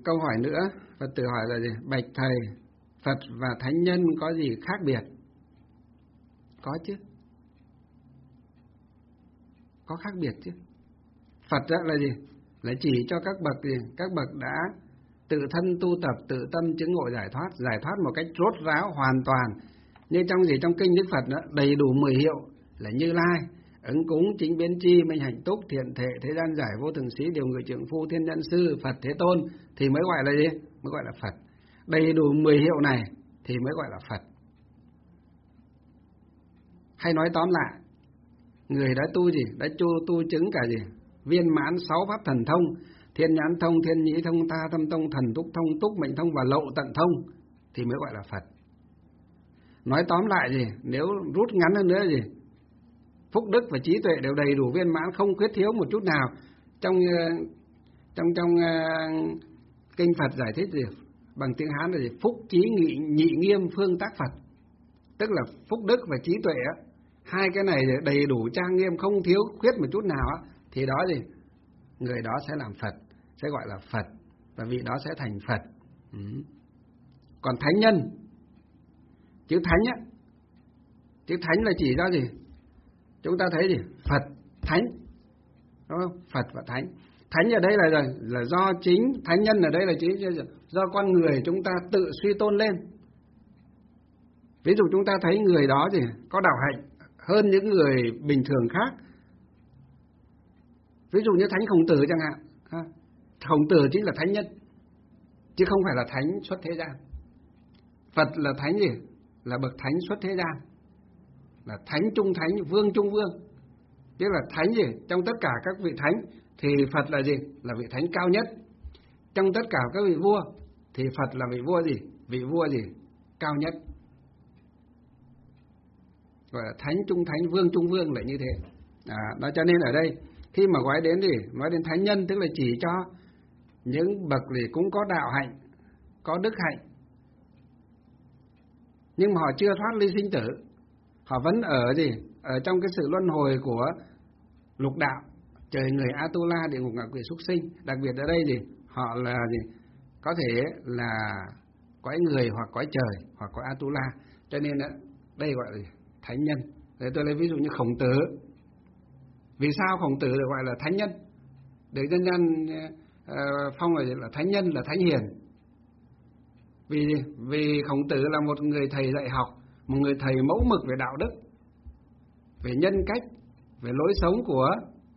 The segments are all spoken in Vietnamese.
câu hỏi nữa, Phật tử hỏi là gì? Bạch thầy, Phật và thánh nhân có gì khác biệt? Có chứ, có khác biệt chứ. Phật đó là gì? Là chỉ cho các bậc gì? Các bậc đã tự thân tu tập, tự tâm chứng ngộ giải thoát một cách rốt ráo hoàn toàn. Như trong gì? Trong kinh Đức Phật đó, đầy đủ 10 hiệu là Như Lai, ứng cúng, chính biến tri, minh hạnh túc, thiện thệ, thế gian giải, vô thường sĩ, điều người trượng phu, thiên nhân sư, Phật Thế Tôn thì mới gọi là gì? Mới gọi là Phật. Đầy đủ 10 hiệu này thì mới gọi là Phật. Hay nói tóm lại, người đã tu gì? Đã tu chứng cả gì? Viên mãn 6 pháp thần thông, thiên nhãn thông, thiên nhĩ thông, tha tâm thông, thần túc thông, túc mệnh thông và lậu tận thông thì mới gọi là Phật. Nói tóm lại gì? Nếu rút ngắn hơn nữa gì? Phúc đức và trí tuệ đều đầy đủ viên mãn, không khuyết thiếu một chút nào. Trong kinh Phật giải thích gì? Bằng tiếng Hán là gì? Phúc trí nhị nghiêm phương tác Phật. Tức là phúc đức và trí tuệ á, hai cái này đầy đủ trang nghiêm, không thiếu khuyết một chút nào á, thì đó gì? Người đó sẽ làm Phật, sẽ gọi là Phật, và vị đó sẽ thành Phật. Còn thánh nhân, chữ thánh á, chữ thánh là chỉ ra gì? Chúng ta thấy gì? Phật, thánh, đúng không? Phật và thánh. Thánh ở đây là do chính thánh nhân, ở đây là chính do con người chúng ta tự suy tôn lên. Ví dụ chúng ta thấy người đó gì? Có đạo hạnh hơn những người bình thường khác. Ví dụ như Thánh Khổng Tử chẳng hạn. Khổng Tử chính là thánh nhân, chứ không phải là thánh xuất thế gian. Phật là thánh gì? Là bậc thánh xuất thế gian, là thánh trung thánh, vương trung vương. Tức là thánh gì? Trong tất cả các vị thánh thì Phật là gì? Là vị thánh cao nhất. Trong tất cả các vị vua thì Phật là vị vua gì? Vị vua gì? Cao nhất. Gọi là thánh trung thánh, vương trung vương là như thế. Đó cho nên ở đây khi mà nói đến gì? Nói đến thánh nhân tức là chỉ cho những bậc gì cũng có đạo hạnh, có đức hạnh, nhưng mà họ chưa thoát ly sinh tử. Họ vẫn ở gì? Ở trong cái sự luân hồi của lục đạo, trời người, Atula, địa ngục, ngạ quỷ, súc sinh. Đặc biệt ở đây gì? Họ là gì? Có thể là cõi người hoặc cõi trời hoặc cõi Atula. Cho nên đây gọi là thánh nhân. Để tôi lấy ví dụ như Khổng Tử. Vì sao Khổng Tử được gọi là thánh nhân? Để dân gian phong là thánh nhân, là thánh hiền. Vì Khổng Tử là một người thầy dạy học, một người thầy mẫu mực về đạo đức, về nhân cách, về lối sống của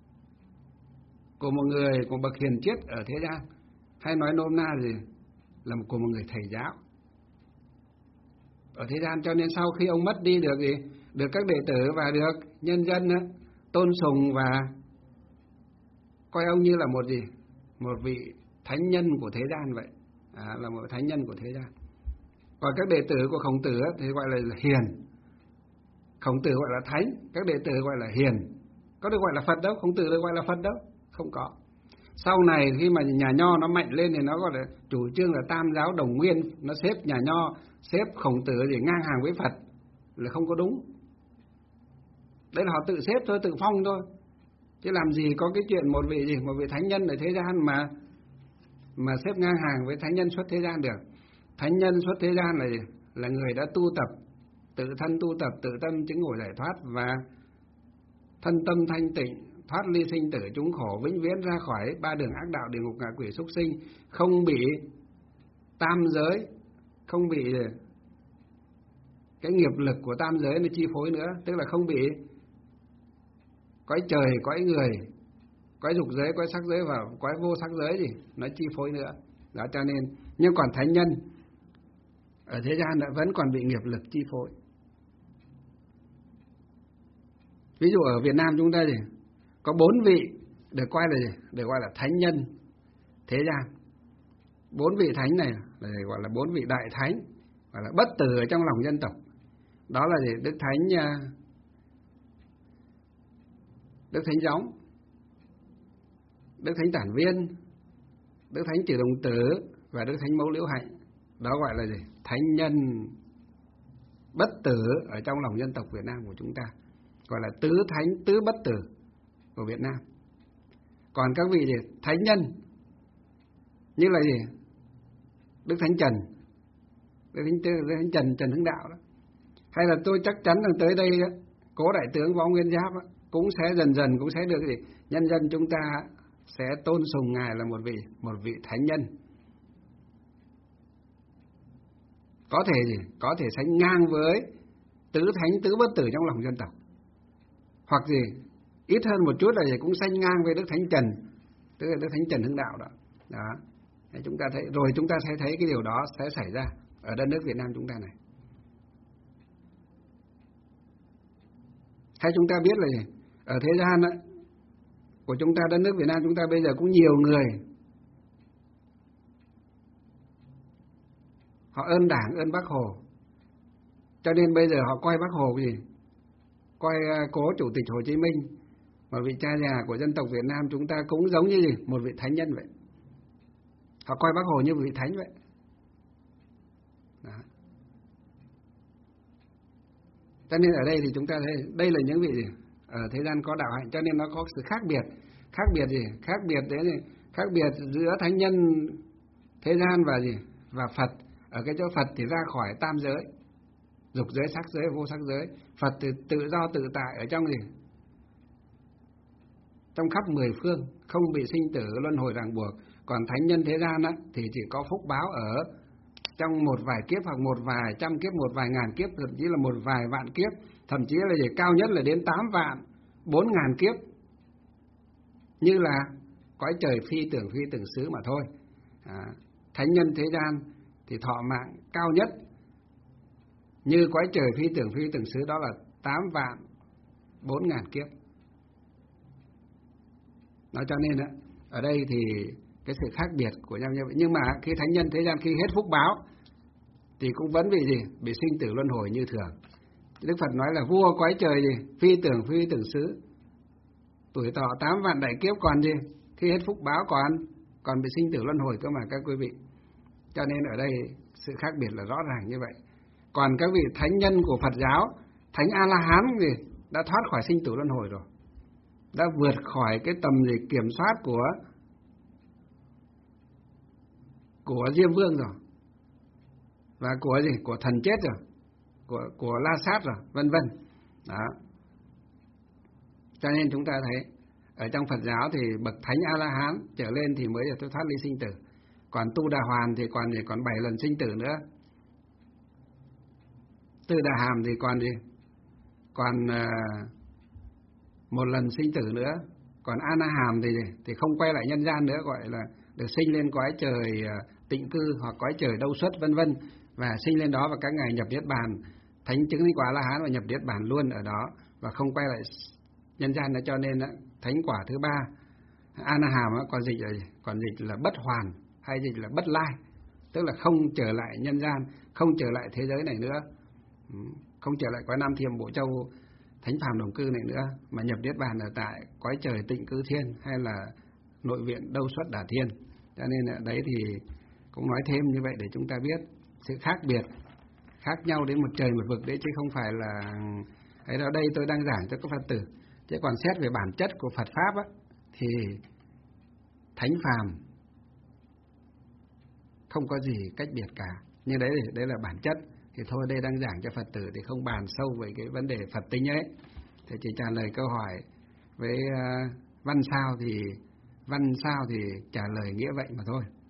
một người, của bậc hiền triết ở thế gian. Hay nói nôm na gì? Là của một người thầy giáo ở thế gian. Cho nên sau khi ông mất đi được gì? Được các đệ tử và được nhân dân tôn sùng và coi ông như là một gì? Một vị thánh nhân của thế gian vậy. Là một thánh nhân của thế gian. Còn các đệ tử của Khổng Tử thì gọi là hiền. Khổng Tử gọi là thánh, các đệ tử gọi là hiền. Có được gọi là Phật đâu? Khổng Tử được gọi là Phật đâu? Không có. Sau này khi mà nhà Nho nó mạnh lên thì nó gọi là chủ trương là tam giáo đồng nguyên, nó xếp nhà Nho, xếp Khổng Tử để ngang hàng với Phật là không có đúng. Đấy là họ tự xếp thôi, tự phong thôi. Chứ làm gì có cái chuyện một vị thánh nhân ở thế gian mà xếp ngang hàng với thánh nhân xuất thế gian được. Thánh nhân xuất thế gian là gì? Là người đã tu tập, tự thân tu tập, tự tâm chứng ngộ giải thoát và thân tâm thanh tịnh, thoát ly sinh tử chúng khổ, vĩnh viễn ra khỏi ba đường ác đạo, địa ngục, ngạ quỷ, súc sinh, không bị tam giới, không bị cái nghiệp lực của tam giới nó chi phối nữa, tức là không bị cõi trời, cõi người, cõi dục giới, cõi sắc giới và cõi vô sắc giới gì nó chi phối nữa. Đó cho nên, nhưng còn thánh nhân ở thế gian lại vẫn còn bị nghiệp lực chi phối. Ví dụ ở Việt Nam chúng ta gì? Có 4 vị được coi là gì? Được gọi là thánh nhân thế gian. 4 vị thánh này là gọi là 4 vị đại thánh, gọi là bất tử ở trong lòng dân tộc. Đó là gì? Đức Thánh Gióng, Đức Thánh Tản Viên, Đức Thánh Trừ Đồng Tử và Đức Thánh Mẫu Liễu Hạnh. Đó gọi là gì? Thánh nhân bất tử ở trong lòng dân tộc Việt Nam của chúng ta, gọi là tứ thánh tứ bất tử của Việt Nam. Còn các vị gì? Thánh nhân như là gì? Đức Thánh Trần, Đức Thánh Trần, Trần Hưng Đạo đó. Hay là tôi chắc chắn là tới đây đó, Cố Đại tướng Võ Nguyên Giáp đó, cũng sẽ dần dần cũng sẽ được gì? Nhân dân chúng ta sẽ tôn sùng Ngài là một vị thánh nhân. Có thể gì? Có thể sánh ngang với tứ thánh tứ bất tử trong lòng dân tộc. Hoặc gì? Ít hơn một chút là gì? Cũng sánh ngang với Đức Thánh Trần, tức là Đức Thánh Trần Hưng Đạo đó. Đó. Để chúng ta thấy, rồi chúng ta sẽ thấy cái điều đó sẽ xảy ra ở đất nước Việt Nam chúng ta này. Hay chúng ta biết là gì? Ở thế gian đó, của chúng ta, đất nước Việt Nam chúng ta bây giờ cũng nhiều người họ ơn Đảng, ơn Bác Hồ, cho nên bây giờ họ coi Bác Hồ cái gì? Coi cố Chủ tịch Hồ Chí Minh, một vị cha già của dân tộc Việt Nam chúng ta cũng giống như gì? Một vị thánh nhân vậy. Họ coi Bác Hồ như một vị thánh vậy. Đó. Cho nên ở đây thì chúng ta thấy đây là những vị gì? Ở thế gian có đạo hạnh, cho nên nó có sự khác biệt. Khác biệt gì? Khác biệt đấy gì? Khác biệt giữa thánh nhân thế gian và gì? Và Phật. Ở cái chỗ Phật thì ra khỏi tam giới, dục giới, sắc giới, vô sắc giới. Phật thì tự do tự tại ở trong gì? Trong khắp mười phương, không bị sinh tử luân hồi ràng buộc. Còn thánh nhân thế gian á, thì chỉ có phúc báo ở trong một vài kiếp, hoặc một vài trăm kiếp, một vài ngàn kiếp, thậm chí là một vài vạn kiếp, thậm chí là gì? Cao nhất là đến 8 vạn 4 ngàn kiếp, như là cõi trời phi tưởng xứ mà thôi. Thánh nhân thế gian thì thọ mạng cao nhất như cõi trời phi tưởng xứ, đó là 8 vạn 4 ngàn kiếp. Nói cho nên ở đây thì cái sự khác biệt của nhau như vậy. Nhưng mà khi thánh nhân thế gian khi hết phúc báo thì cũng vẫn bị gì? Bị sinh tử luân hồi như thường. Đức Phật nói là vua cõi trời gì? Phi tưởng xứ, tuổi thọ 8 vạn đại kiếp, còn gì? Khi hết phúc báo còn bị sinh tử luân hồi cơ mà các quý vị. Cho nên ở đây sự khác biệt là rõ ràng như vậy. Còn các vị thánh nhân của Phật giáo, thánh A-la-hán gì? Đã thoát khỏi sinh tử luân hồi rồi, đã vượt khỏi cái tầm gì kiểm soát của Diêm Vương rồi, và của gì? Của thần chết rồi, của La Sát rồi, vân vân. Đó. Cho nên chúng ta thấy ở trong Phật giáo thì bậc thánh A-la-hán trở lên thì mới được thoát ly sinh tử. Còn Tu Đà Hoàn thì còn 7 lần sinh tử nữa. Tư Đà Hàm thì còn gì? Còn 1 lần sinh tử nữa. Còn A Na Hàm thì không quay lại nhân gian nữa, gọi là được sinh lên cõi trời tịnh cư hoặc cõi trời đâu xuất vân vân, và sinh lên đó và các ngài nhập niết bàn, thánh chứng linh quả A-la-hán và nhập niết bàn luôn ở đó và không quay lại nhân gian nữa. Cho nên thánh quả thứ 3 A Na Hàm còn dịch là bất hoàn, hay dịch là bất lai, tức là không trở lại nhân gian, không trở lại thế giới này nữa, không trở lại cõi Nam Thiểm Bộ Châu thánh phàm đồng cư này nữa, mà nhập niết bàn ở tại cõi trời tịnh cư thiên hay là nội viện đâu xuất đà thiên. Cho nên ở đấy thì cũng nói thêm như vậy để chúng ta biết sự khác biệt, khác nhau đến một trời một vực đấy, chứ không phải là ấy. Ở đây tôi đang giảng cho các Phật tử, chứ còn xét về bản chất của Phật pháp á, thì thánh phàm không có gì cách biệt cả. Nhưng đấy là bản chất. Thì thôi, đây đang giảng cho Phật tử thì không bàn sâu về cái vấn đề Phật tính ấy, thì chỉ trả lời câu hỏi với văn sao thì trả lời nghĩa vậy mà thôi.